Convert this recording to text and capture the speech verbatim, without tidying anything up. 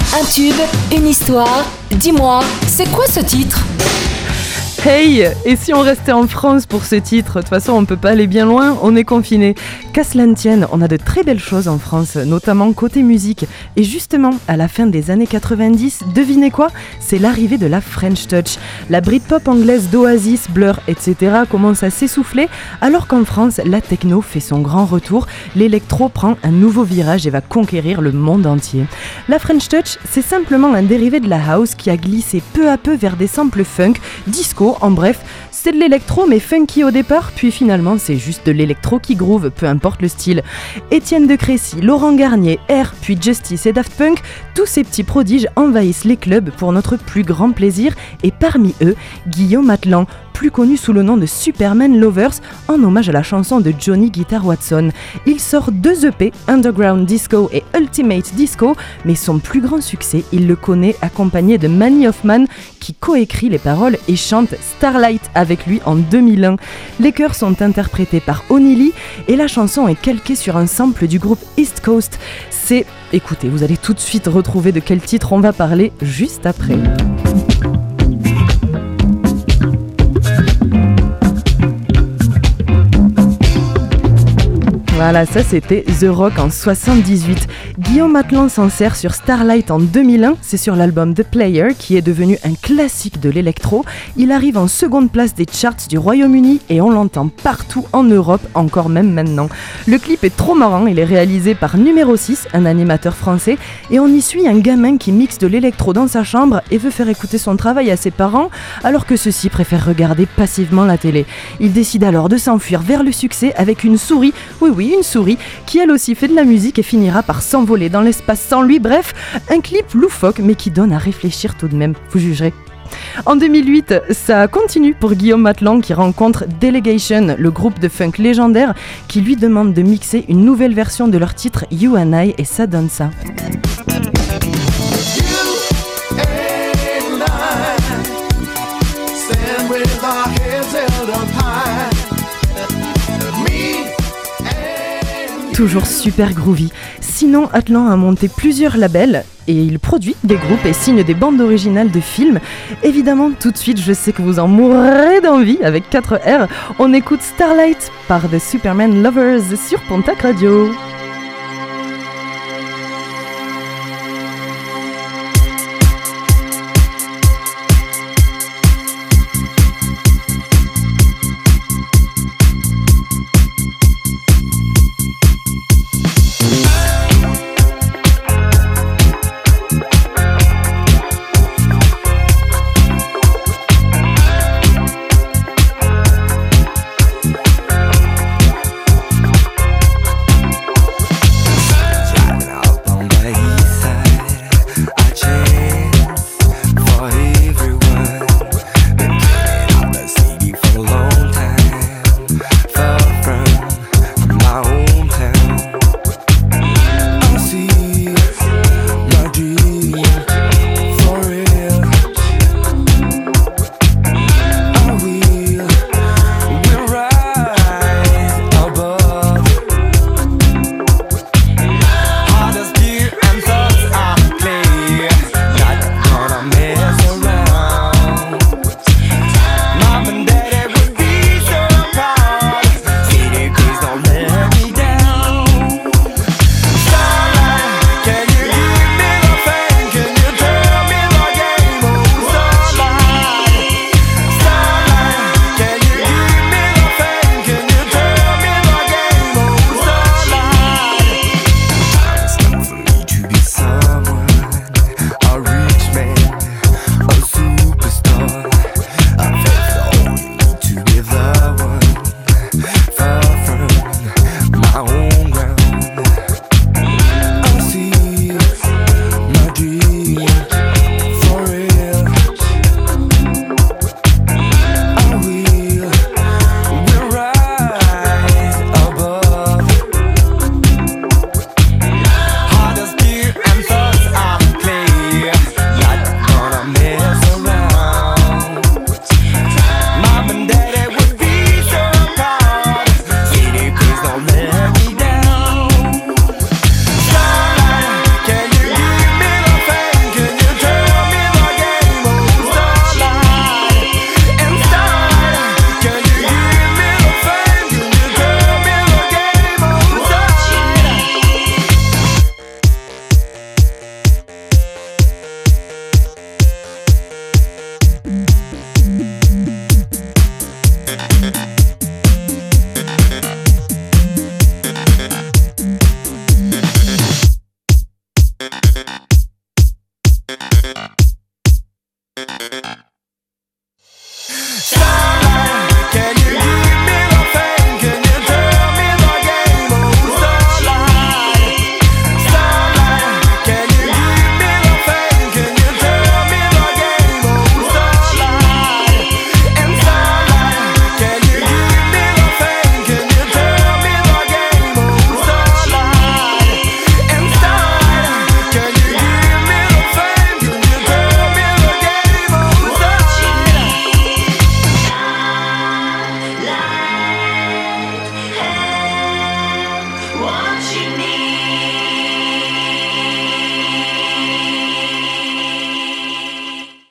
Un tube, une histoire. Dis-moi, c'est quoi ce titre ? Hey, et si on restait en France pour ce titre ? De toute façon, on peut pas aller bien loin, on est confiné. Qu'à cela ne tienne, on a de très belles choses en France, notamment côté musique. Et justement, à la fin des années quatre-vingt-dix, devinez quoi ? C'est l'arrivée de la French Touch. La Britpop anglaise d'Oasis, Blur, et cetera commence à s'essouffler, alors qu'en France, la techno fait son grand retour. L'électro prend un nouveau virage et va conquérir le monde entier. La French Touch, c'est simplement un dérivé de la house qui a glissé peu à peu vers des samples funk, disco. En bref, c'est de l'électro mais funky au départ, puis finalement c'est juste de l'électro qui groove, peu importe le style. Étienne de Crécy, Laurent Garnier, R, puis Justice et Daft Punk, tous ces petits prodiges envahissent les clubs pour notre plus grand plaisir, et parmi eux, Guillaume Atlan, plus connu sous le nom de Superman Lovers, en hommage à la chanson de Johnny Guitar Watson. Il sort deux E P, Underground Disco et Ultimate Disco, mais son plus grand succès, il le connaît accompagné de Manny Hoffman, qui coécrit les paroles et chante Starlight avec lui en deux mille un. Les chœurs sont interprétés par Onili et la chanson est calquée sur un sample du groupe East Coast. C'est... Écoutez, vous allez tout de suite retrouver de quel titre on va parler juste après. Voilà, ça c'était The Rock en soixante-dix-huit. Guillaume Atlan s'en sert sur Starlight en deux mille un, c'est sur l'album The Player qui est devenu un classique de l'électro. Il arrive en seconde place des charts du Royaume-Uni et on l'entend partout en Europe, encore même maintenant. Le clip est trop marrant, il est réalisé par Numéro six, un animateur français, et on y suit un gamin qui mixe de l'électro dans sa chambre et veut faire écouter son travail à ses parents, alors que ceux-ci préfèrent regarder passivement la télé. Il décide alors de s'enfuir vers le succès avec une souris, oui oui, une souris qui elle aussi fait de la musique et finira par s'envoler dans l'espace sans lui. Bref, un clip loufoque mais qui donne à réfléchir tout de même, vous jugerez. En deux mille huit, ça continue pour Guillaume Atlan qui rencontre Delegation, le groupe de funk légendaire qui lui demande de mixer une nouvelle version de leur titre You and I, et ça donne ça. Toujours super groovy. Sinon, Atlan a monté plusieurs labels et il produit des groupes et signe des bandes originales de films. Évidemment, tout de suite, je sais que vous en mourrez d'envie avec quatre R. On écoute Starlight par The Superman Lovers sur Pontac Radio. Bye.